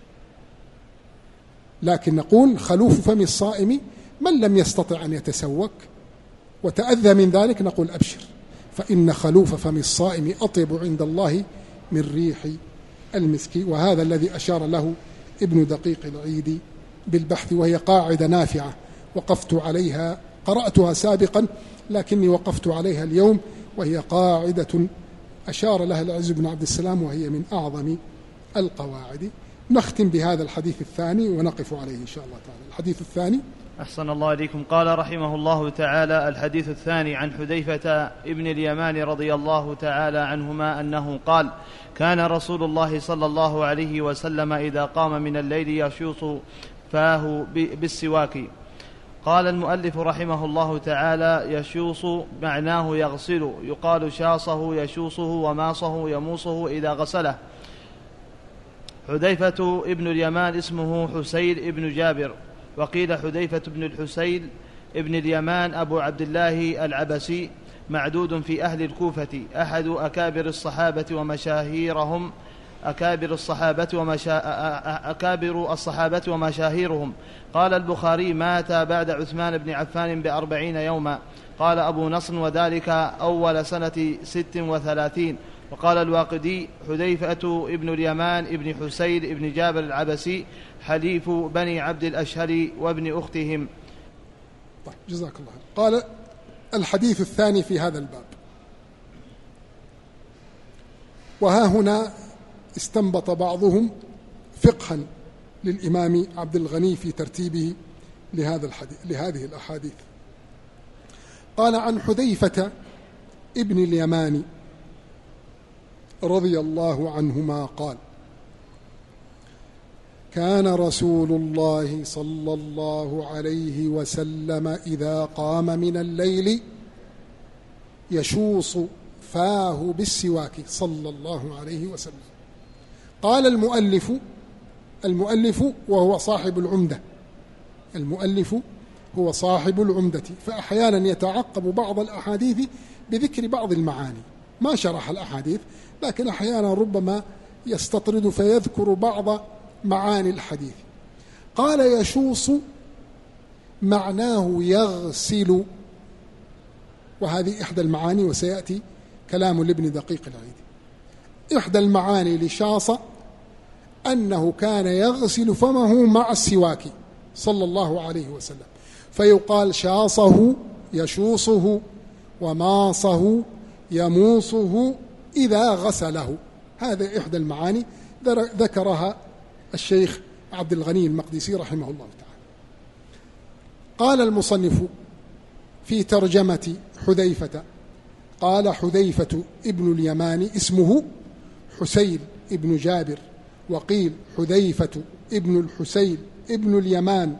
لكن نقول خلوف فم الصائم من لم يستطع أن يتسوك وتأذى من ذلك، نقول أبشر فإن خلوف فم الصائم أطيب عند الله من ريح المسك. وهذا الذي أشار له ابن دقيق العيد بالبحث، وهي قاعدة نافعة وقفت عليها قرأتها سابقا لكني وقفت عليها اليوم، وهي قاعدة أشار لها العز بن عبد السلام وهي من أعظم القواعد. نختم بهذا الحديث الثاني ونقف عليه إن شاء الله تعالى. الحديث الثاني. أحسن الله إليكم. قال رحمه الله تعالى: الحديث الثاني عن حذيفة ابن اليمان رضي الله تعالى عنهما أنه قال: كان رسول الله صلى الله عليه وسلم إذا قام من الليل يشوص فاه بالسواك. قال المؤلف رحمه الله تعالى: يشوص معناه يغسل، يقال شاصه يشوصه وماصه يموصه إذا غسله. حذيفة ابن اليمان اسمه حسين ابن جابر، وقيل حذيفة بن الحسين ابن اليمان أبو عبد الله العبسي، معدود في أهل الكوفة، أحد أكابر الصحابة ومشاهيرهم أكابر الصحابة ومشا... أكابر الصحابة ومشاهيرهم. قال البخاري: مات بعد عثمان بن عفان بأربعين يوما. قال أبو نصر: وذلك أول سنة ست وثلاثين. وقال الواقدي: حذيفة ابن اليمان ابن حسين ابن جابر العبسي، حليف بني عبد الأشهل وابن أختهم. طيب، جزاك الله. قال الحديث الثاني في هذا الباب. وها هنا استنبط بعضهم فقها للإمام عبد الغني في ترتيبه لهذا الحديث لهذه الأحاديث. قال: عن حذيفة ابن اليمان رضي الله عنهما قال: كان رسول الله صلى الله عليه وسلم إذا قام من الليل يشوص فاه بالسواك صلى الله عليه وسلم. قال المؤلف المؤلف وهو صاحب العمدة المؤلف هو صاحب العمدة فأحيانا يتعقب بعض الأحاديث بذكر بعض المعاني، ما شرح الأحاديث لكن أحيانا ربما يستطرد فيذكر بعض معاني الحديث. قال: يشوص معناه يغسل، وهذه إحدى المعاني، وسيأتي كلام لابن دقيق العيد. إحدى المعاني لشاص أنه كان يغسل فمه مع السواك صلى الله عليه وسلم، فيقال شاصه يشوصه وماصه يموصه إذا غسله. هذا إحدى المعاني ذكرها الشيخ عبد الغني المقدسي رحمه الله تعالى. قال المصنف في ترجمة حذيفة: قال: حذيفة ابن اليمان اسمه حسين ابن جابر، وقيل حذيفة ابن الحسين ابن اليمان.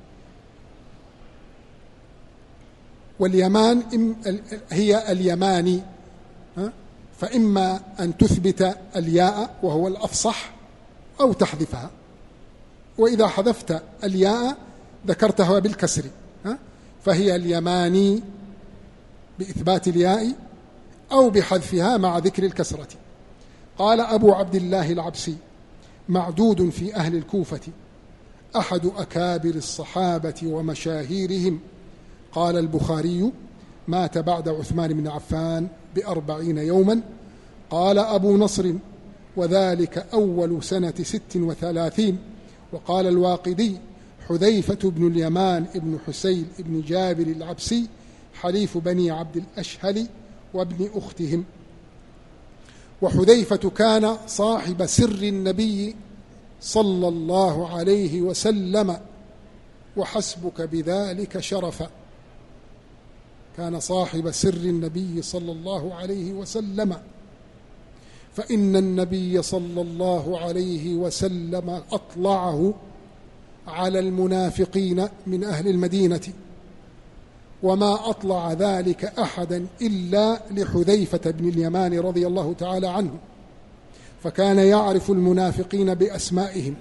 واليمان هي اليماني، فإما أن تثبت الياء وهو الأفصح أو تحذفها، وإذا حذفت الياء ذكرتها بالكسر فهي اليماني بإثبات الياء أو بحذفها مع ذكر الكسرة. قال أبو عبد الله العبسي: معدود في أهل الكوفة، أحد أكابر الصحابة ومشاهيرهم. قال البخاري: مات بعد عثمان بن عفان بأربعين يوما. قال أبو نصر: وذلك أول سنة ست وثلاثين. وقال الواقدي: حذيفة بن اليمان ابن حسين ابن جابر العبسي، حليف بني عبد الأشهل وابن أختهم. وحذيفة كان صاحب سر النبي صلى الله عليه وسلم، وحسبك بذلك شرفا. كان صاحب سر النبي صلى الله عليه وسلم، فإن النبي صلى الله عليه وسلم أطلعه على المنافقين من أهل المدينة، وما أطلع ذلك أحدا إلا لحذيفة بن اليمان رضي الله تعالى عنه، فكان يعرف المنافقين بأسمائهم،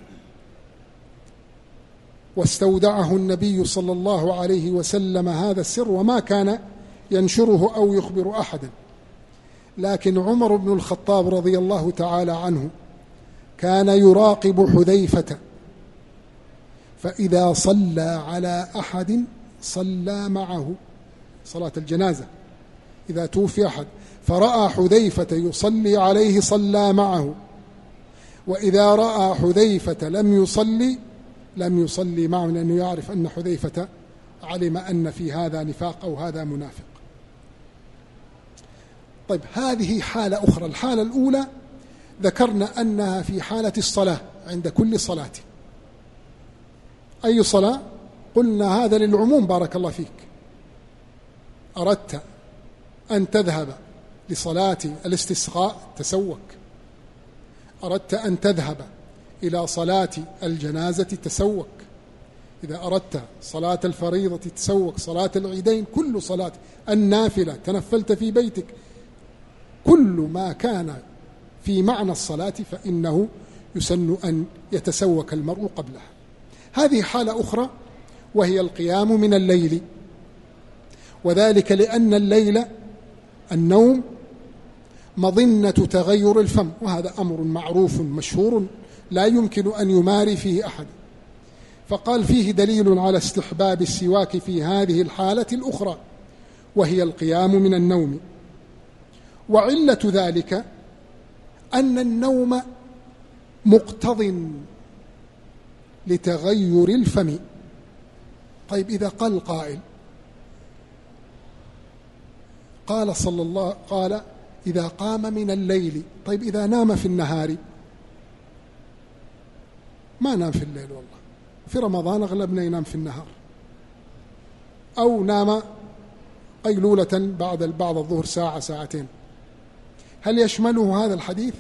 واستودعه النبي صلى الله عليه وسلم هذا السر، وما كان ينشره أو يخبر أحدا. لكن عمر بن الخطاب رضي الله تعالى عنه كان يراقب حذيفة، فإذا صلى على أحد صلى معه صلاة الجنازة. إذا توفي أحد فرأى حذيفة يصلي عليه صلى معه، وإذا رأى حذيفة لم يصلي لم يصلي معه، لأنه يعرف أن حذيفة علم أن في هذا نفاق أو هذا منافق. طيب هذه حالة أخرى. الحالة الأولى ذكرنا أنها في حالة الصلاة عند كل صلاة. أي صلاة؟ قلنا هذا للعموم بارك الله فيك. أردت أن تذهب لصلاة الاستسقاء تسوك، أردت أن تذهب إلى صلاة الجنازة تسوك، إذا أردت صلاة الفريضة تسوك، صلاة العيدين، كل صلاة، النافلة، تنفلت في بيتك، كل ما كان في معنى الصلاة فإنه يسن أن يتسوك المرء قبلها. هذه حالة أخرى وهي القيام من الليل، وذلك لأن الليل النوم مظنة تغير الفم، وهذا أمر معروف مشهور لا يمكن أن يماري فيه أحد، فقال فيه دليل على استحباب السواك في هذه الحالة الأخرى وهي القيام من النوم. وعلة ذلك أن النوم مقتض لتغير الفم. طيب إذا قال قائل قال صلى الله قال إذا قام من الليل، طيب إذا نام في النهار؟ ما نام في الليل، والله في رمضان أغلبنا ينام في النهار، أو نام قيلولة بعد بعد الظهر ساعة ساعتين. هل يشمله هذا الحديث؟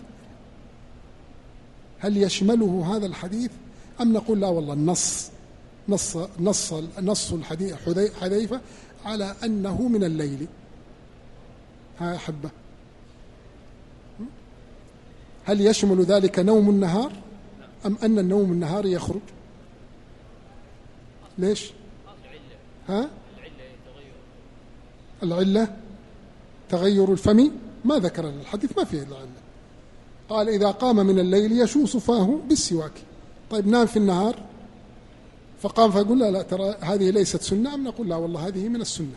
هل يشمله هذا الحديث أم نقول لا والله النص نص نص نص الحديث حذيفة على أنه من الليل؟ ها أحبة، هل يشمل ذلك نوم النهار أم أن النوم النهار يخرج؟ ليش؟ ها؟ العلة تغير الفم، ما ذكر الحديث ما فيه العلة. قال إذا قام من الليل يشوص فاه بالسواك. طيب نام في النهار فقام فقال لا لا ترى هذه ليست سنة، أم نقول لا والله هذه من السنة؟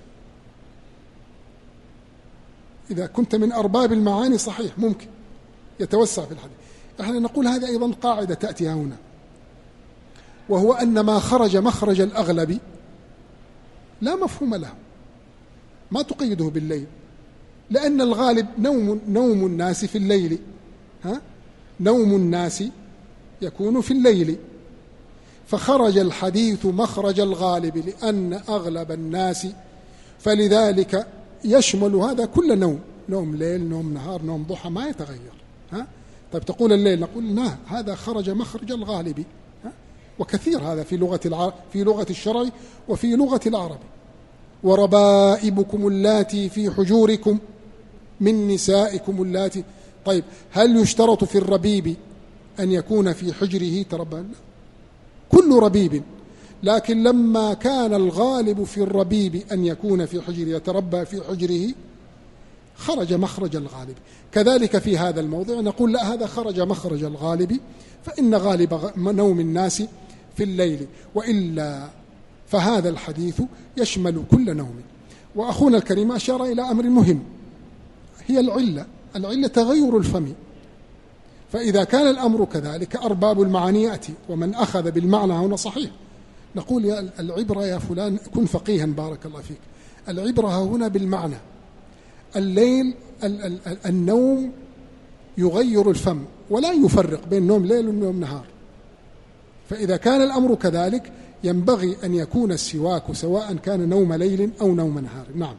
إذا كنت من أرباب المعاني صحيح ممكن يتوسع في الحديث. احنا نقول هذا أيضا قاعدة تأتي هنا، وهو أن ما خرج مخرج الأغلب لا مفهوم له، ما تقيده بالليل، لأن الغالب نوم نوم الناس في الليل، ها؟ نوم الناس يكون في الليل، فخرج الحديث مخرج الغالب لأن أغلب الناس، فلذلك يشمل هذا كل نوم، نوم ليل، نوم نهار، نوم ضحى، ما يتغير. ها؟ طيب تقول الليل، نقول لا هذا خرج مخرج الغالب، ها؟ وكثير هذا في لغة العرب، في لغة الشرع وفي لغة العرب. وربائبكم اللاتي في حجوركم من نسائكم اللاتي. طيب هل يشترط في الربيب أن يكون في حجره تربى؟ لا، كل ربيب، لكن لما كان الغالب في الربيب أن يكون في حجره يتربى في حجره خرج مخرج الغالب. كذلك في هذا الموضع نقول لا هذا خرج مخرج الغالب، فإن غالب نوم الناس في الليل، وإلا فهذا الحديث يشمل كل نوم. وأخونا الكريم أشار إلى أمر مهم، هي العلة، العلة تغير الفم. فإذا كان الأمر كذلك أرباب المعاني يأتي، ومن أخذ بالمعنى هنا صحيح. نقول يا العبرة يا فلان كن فقيها بارك الله فيك، العبرة هنا بالمعنى. الليل ال ال النوم يغير الفم ولا يفرق بين نوم ليل ونوم نهار، فإذا كان الأمر كذلك ينبغي أن يكون السواك سواء كان نوم ليل أو نوم نهار. نعم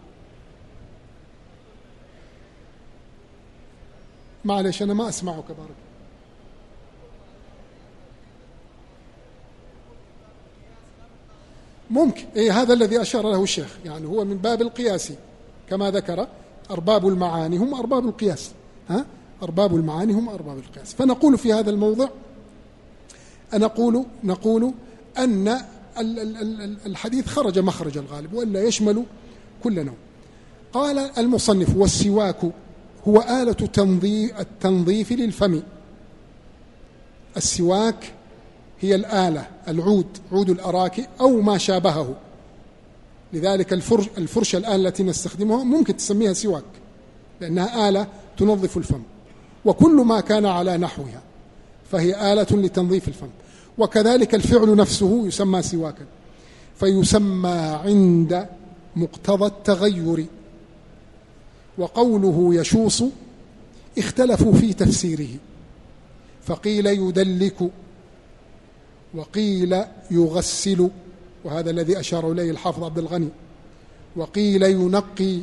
معلش أنا ما أسمعك بارك. ممكن إيه، هذا الذي أشار له الشيخ، يعني هو من باب القياس كما ذكر، أرباب المعاني هم أرباب القياس، ها؟ أرباب المعاني هم أرباب القياس. فنقول في هذا الموضع نقول نقول أن الحديث خرج مخرج الغالب وإلا يشمل كل نوم. قال المصنف والسواك هو آلة التنظيف للفم. السواك هي الآلة، العود، عود الأراك أو ما شابهه، لذلك الفرش الفرشة الآن التي نستخدمها ممكن تسميها سواك لأنها آلة تنظف الفم، وكل ما كان على نحوها فهي آلة لتنظيف الفم، وكذلك الفعل نفسه يسمى سواكا. فيسمى عند مقتضى التغير. وقوله يشوص اختلفوا في تفسيره، فقيل يدلك وقيل يغسل، وهذا الذي أشار إليه الحافظ عبد الغني، وقيل ينقي،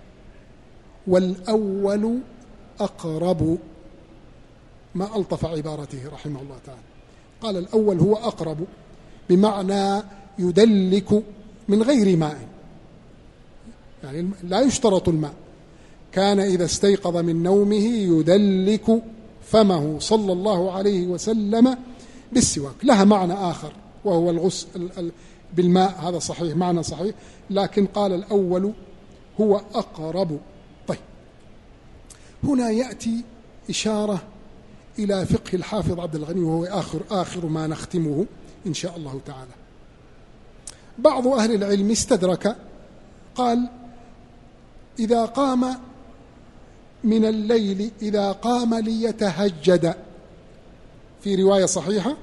والأول أقرب. ما ألطف عبارته رحمه الله تعالى، قال الأول هو أقرب، بمعنى يدلك من غير ماء، يعني لا يشترط الماء. كان إذا استيقظ من نومه يدلك فمه صلى الله عليه وسلم بالسواك. لها معنى آخر وهو الغسل بالماء، هذا صحيح، معنى صحيح، لكن قال الأول هو أقرب. طيب، هنا يأتي إشارة إلى فقه الحافظ عبد الغني، وهو آخر, آخر ما نختمه إن شاء الله تعالى. بعض أهل العلم استدرك، قال إذا قام من الليل، إذا قام ليتهجد، في رواية صحيحة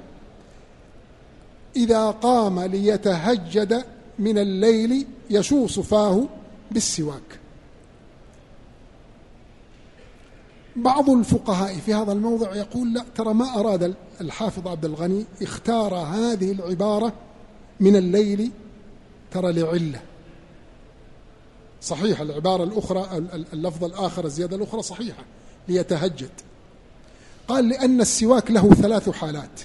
إذا قام ليتهجد من الليل يشوص فاه بالسواك. بعض الفقهاء في هذا الموضع يقول لا، ترى ما أراد الحافظ عبد الغني، اختار هذه العبارة من الليل ترى لعلة. صحيح العبارة الأخرى، اللفظ الآخر، الزيادة الأخرى صحيحة، ليتهجد. قال لأن السواك له ثلاث حالات.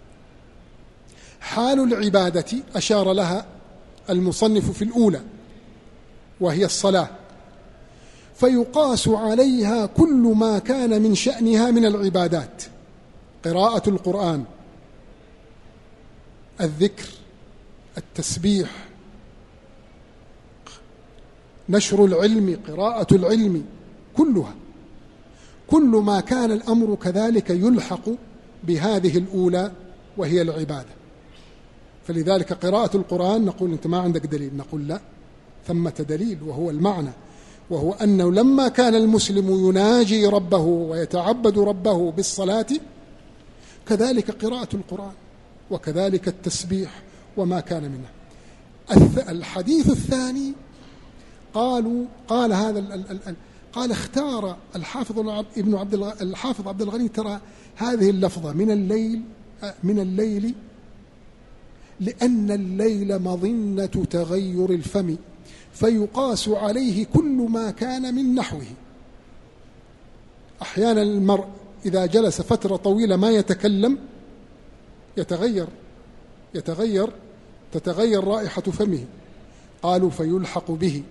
حال العبادة أشار لها المصنف في الأولى وهي الصلاة، فيقاس عليها كل ما كان من شأنها من العبادات: قراءة القرآن، الذكر، التسبيح، نشر العلم، قراءة العلم، كلها، كل ما كان الأمر كذلك يلحق بهذه الأولى وهي العبادة. فلذلك قراءة القرآن نقول أنت ما عندك دليل، نقول لا، ثمة دليل، وهو المعنى، وهو أنه لما كان المسلم يناجي ربه ويتعبد ربه بالصلاة، كذلك قراءة القرآن، وكذلك التسبيح وما كان منه. الحديث الثاني قالوا قال هذا ال ال ال قال اختار الحافظ ابن عبد الحافظ عبد الغني ترى هذه اللفظة من الليل من الليل لأن الليل مظنة تغير الفم، فيقاس عليه كل ما كان من نحوه. أحيانا المرء إذا جلس فترة طويلة ما يتكلم يتغير يتغير تتغير رائحة فمه، قالوا فيلحق به.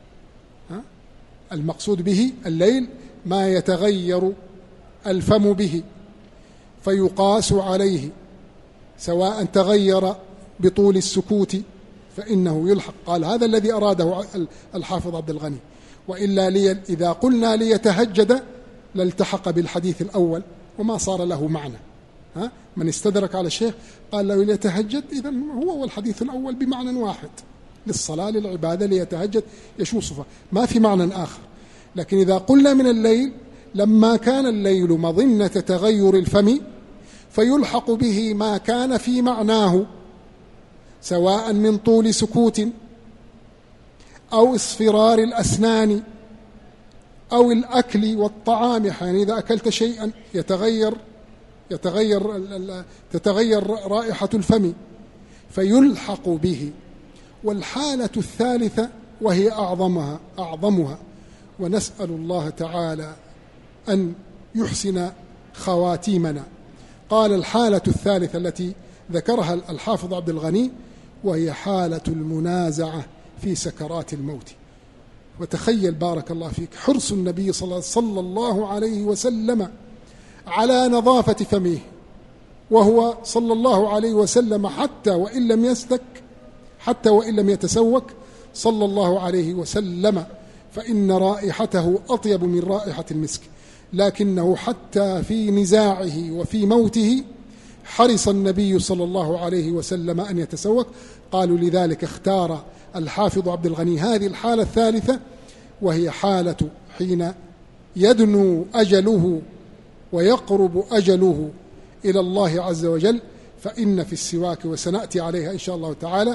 المقصود به الليل ما يتغير الفم به، فيقاس عليه، سواء تغير بطول السكوت فإنه يلحق. قال هذا الذي أراده الحافظ عبد الغني، وإلا لي إذا قلنا ليتهجد لالتحق بالحديث الأول وما صار له معنى. ها؟ من استدرك على الشيخ قال له ليتهجد، إذن هو والحديث الأول بمعنى واحد، للصلاة للعبادة ليتهجد يشوصها، ما في معنى آخر. لكن إذا قلنا من الليل، لما كان الليل مظنة تغير الفم فيلحق به ما كان في معناه، سواء من طول سكوت أو اصفرار الأسنان أو الأكل والطعام. يعني إذا أكلت شيئا يتغير يتغير تتغير رائحة الفم فيلحق به. والحالة الثالثة وهي أعظمها أعظمها ونسأل الله تعالى أن يحسن خواتيمنا. قال الحالة الثالثة التي ذكرها الحافظ عبد الغني وهي حالة المنازعة في سكرات الموت. وتخيل بارك الله فيك حرص النبي صلى الله عليه وسلم على نظافة فمه، وهو صلى الله عليه وسلم حتى وإن لم يستك حتى وإن لم يتسوك صلى الله عليه وسلم، فإن رائحته أطيب من رائحة المسك، لكنه حتى في نزاعه وفي موته حرص النبي صلى الله عليه وسلم أن يتسوك. قالوا لذلك اختار الحافظ عبد الغني هذه الحالة الثالثة، وهي حالة حين يدنو أجله ويقرب أجله إلى الله عز وجل، فإن في السواك، وسنأتي عليها إن شاء الله تعالى،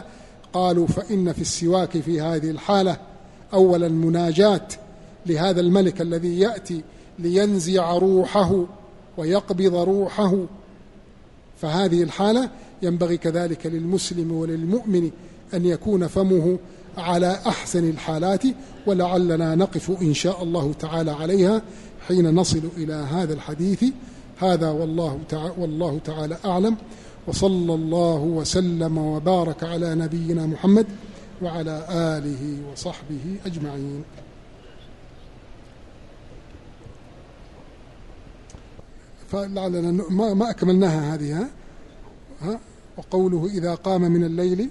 قالوا فإن في السواك في هذه الحالة أولا مناجاة لهذا الملك الذي يأتي لينزع روحه ويقبض روحه، فهذه الحالة ينبغي كذلك للمسلم وللمؤمن أن يكون فمه على أحسن الحالات، ولعلنا نقف إن شاء الله تعالى عليها حين نصل إلى هذا الحديث. هذا والله تعالى, والله تعالى أعلم، وصلى الله وسلم وبارك على نبينا محمد وعلى آله وصحبه أجمعين. فلعلنا ما, ما أكملناها هذه ها؟ ها وقوله إذا قام من الليل،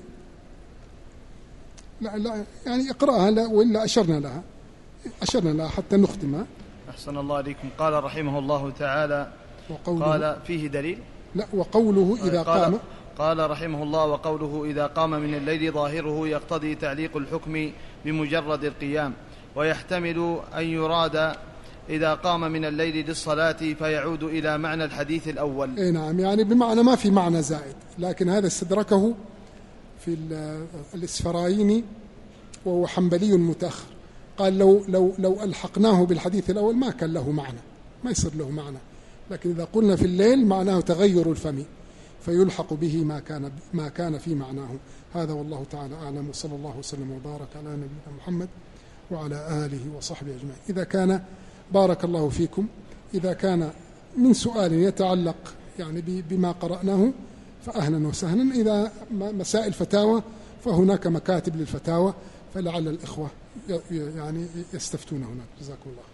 لا لا يعني اقرأها لا وإلا أشرنا لها أشرنا لها حتى نختمها. أحسن الله عليكم. قال رحمه الله تعالى قال فيه دليل لا وقوله إذا قال قام قال رحمه الله وقوله إذا قام من الليل ظاهره يقتضي تعليق الحكم بمجرد القيام، ويحتمل أن يراد إذا قام من الليل للصلاة فيعود إلى معنى الحديث الأول. إيه نعم، يعني بمعنى ما في معنى زائد، لكن هذا استدركه في الإسفرايني وهو حنبلي متأخر، قال لو, لو, لو ألحقناه بالحديث الأول ما كان له معنى، ما يصير له معنى، لكن إذا قلنا في الليل معناه تغير الفم فيلحق به ما كان, ما كان في معناه. هذا والله تعالى أعلم، وصلى الله وسلم وبارك على نبينا محمد وعلى آله وصحبه أجمعين. إذا كان بارك الله فيكم إذا كان من سؤال يتعلق يعني بما قرأناه فأهلا وسهلا، إذا مسائل فتاوى فهناك مكاتب للفتاوى، فلعل الإخوة يعني يستفتون هناك. جزاكم الله.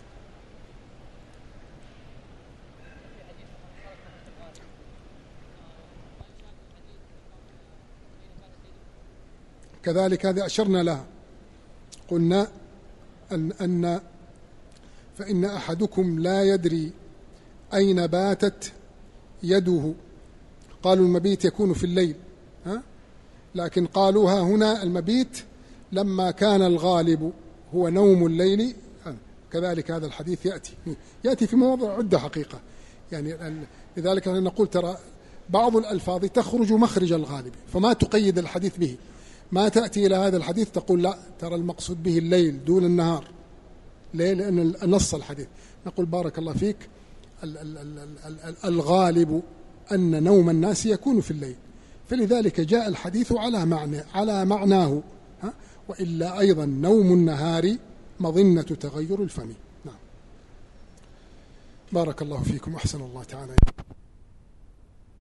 كذلك هذه أشرنا لها، قلنا أن, أن فإن أحدكم لا يدري أين باتت يده، قالوا المبيت يكون في الليل ها؟ لكن قالوها هنا المبيت لما كان الغالب هو نوم الليل. كذلك هذا الحديث يأتي يأتي في مواضع عدة حقيقة، يعني لذلك نقول ترى بعض الألفاظ تخرج مخرج الغالب، فما تقيد الحديث به، ما تأتي إلى هذا الحديث تقول لا ترى المقصود به الليل دون النهار. ليه؟ لأن نص الحديث نقول بارك الله فيك الغالب أن نوم الناس يكون في الليل، فلذلك جاء الحديث على معنى على معناه ها؟ وإلا أيضا نوم النهار مظنة تغير الفم. نعم. بارك الله فيكم، أحسن الله تعالى.